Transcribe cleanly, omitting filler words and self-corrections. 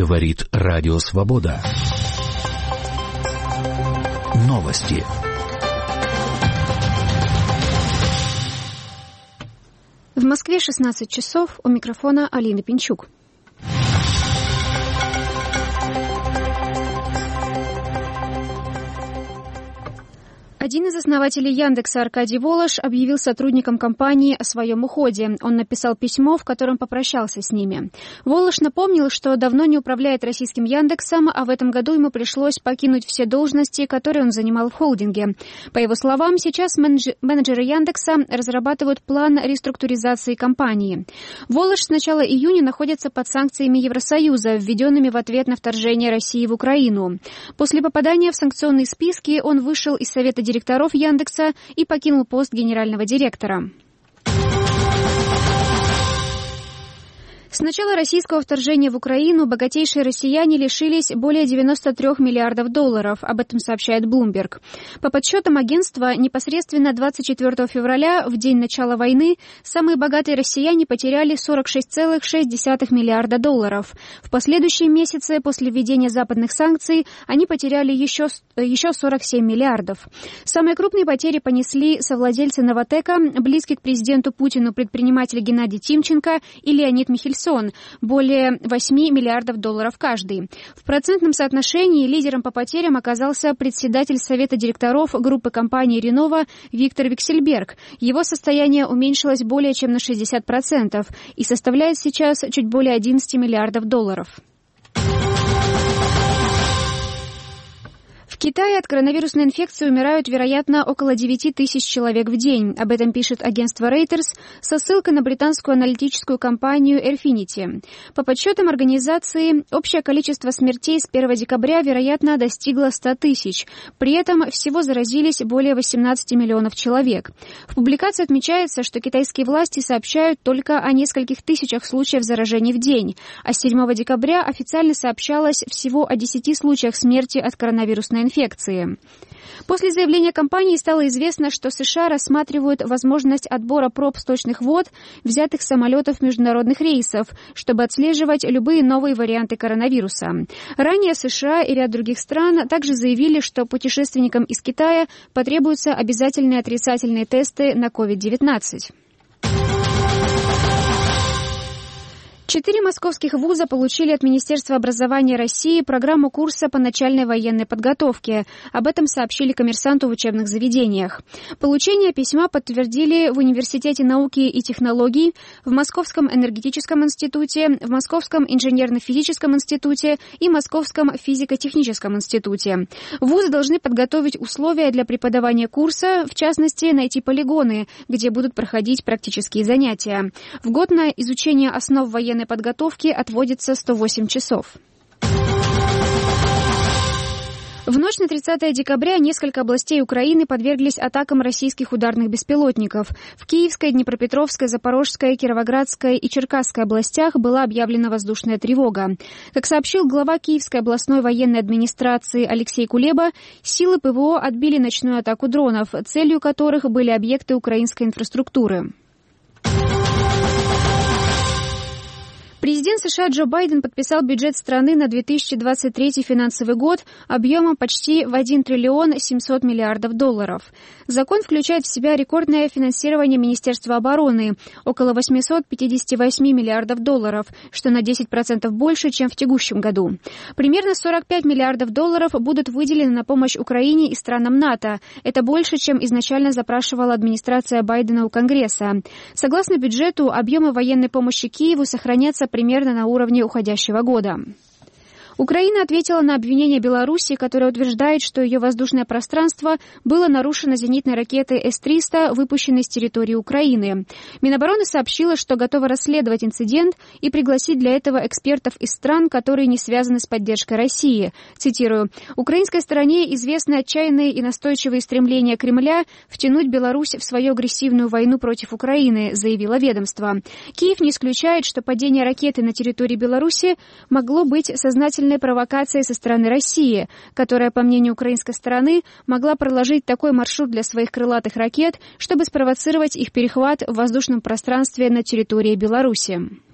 Говорит Радио Свобода. Новости. В Москве 16 часов. У микрофона Алина Пинчук. Один из основателей Яндекса, Аркадий Волош, объявил сотрудникам компании о своем уходе. Он написал письмо, в котором попрощался с ними. Волош напомнил, что давно не управляет российским Яндексом, а в этом году ему пришлось покинуть все должности, которые он занимал в холдинге. По его словам, сейчас менеджеры Яндекса разрабатывают план реструктуризации компании. Волош с начала июня находится под санкциями Евросоюза, введенными в ответ на вторжение России в Украину. После попадания в санкционные списки он вышел из Совета директоров Яндекса и покинул пост генерального директора. С начала российского вторжения в Украину богатейшие россияне лишились более 93 миллиардов долларов. Об этом сообщает Bloomberg. По подсчетам агентства, непосредственно 24 февраля, в день начала войны, самые богатые россияне потеряли 46,6 миллиарда долларов. В последующие месяцы после введения западных санкций они потеряли еще 47 миллиардов. Самые крупные потери понесли совладельцы Новатэка, близкий к президенту Путину предприниматели Геннадий Тимченко и Леонид Михельсон. Более 8 миллиардов долларов каждый. В процентном соотношении лидером по потерям оказался председатель Совета директоров группы компании «Ренова» Виктор Виксельберг. Его состояние уменьшилось более чем на 60% и составляет сейчас чуть более 11 миллиардов долларов. В Китае от коронавирусной инфекции умирают, вероятно, около 9 тысяч человек в день. Об этом пишет агентство Reuters со ссылкой на британскую аналитическую компанию Airfinity. По подсчетам организации, общее количество смертей с 1 декабря, вероятно, достигло 100 тысяч. При этом всего заразились более 18 миллионов человек. В публикации отмечается, что китайские власти сообщают только о нескольких тысячах случаев заражений в день, а с 7 декабря официально сообщалось всего о 10 случаях смерти от коронавирусной инфекции. После заявления компании стало известно, что США рассматривают возможность отбора проб сточных вод, взятых с самолетов международных рейсов, чтобы отслеживать любые новые варианты коронавируса. Ранее США и ряд других стран также заявили, что путешественникам из Китая потребуются обязательные отрицательные тесты на COVID-19. 4 московских вуза получили от Министерства образования России программу курса по начальной военной подготовке. Об этом сообщили «Коммерсанту» в учебных заведениях. Получение письма подтвердили в Университете науки и технологий, в Московском энергетическом институте, в Московском инженерно-физическом институте и Московском физико-техническом институте. Вузы должны подготовить условия для преподавания курса, в частности, найти полигоны, где будут проходить практические занятия. В год на изучение основ военной подготовки отводится 108 часов. В ночь на 30 декабря несколько областей Украины подверглись атакам российских ударных беспилотников. В Киевской, Днепропетровской, Запорожской, Кировоградской и Черкасской областях была объявлена воздушная тревога. Как сообщил глава Киевской областной военной администрации Алексей Кулеба, силы ПВО отбили ночную атаку дронов, целью которых были объекты украинской инфраструктуры. Президент США Джо Байден подписал бюджет страны на 2023 финансовый год объемом почти в 1 триллион 700 миллиардов долларов. Закон включает в себя рекордное финансирование Министерства обороны – около 858 миллиардов долларов, что на 10% больше, чем в текущем году. Примерно 45 миллиардов долларов будут выделены на помощь Украине и странам НАТО. Это больше, чем изначально запрашивала администрация Байдена у Конгресса. Согласно бюджету, объемы военной помощи Киеву сохранятся примерно на уровне уходящего года. Украина ответила на обвинение Беларуси, которая утверждает, что ее воздушное пространство было нарушено зенитной ракетой С-300, выпущенной с территории Украины. Минобороны сообщила, что готова расследовать инцидент и пригласить для этого экспертов из стран, которые не связаны с поддержкой России. Цитирую: «Украинской стороне известны отчаянные и настойчивые стремления Кремля втянуть Беларусь в свою агрессивную войну против Украины», заявило ведомство. Киев не исключает, что падение ракеты на территории Беларуси могло быть сознательной провокацией со стороны России, которая, по мнению украинской стороны, могла проложить такой маршрут для своих крылатых ракет, чтобы спровоцировать их перехват в воздушном пространстве на территории Беларуси.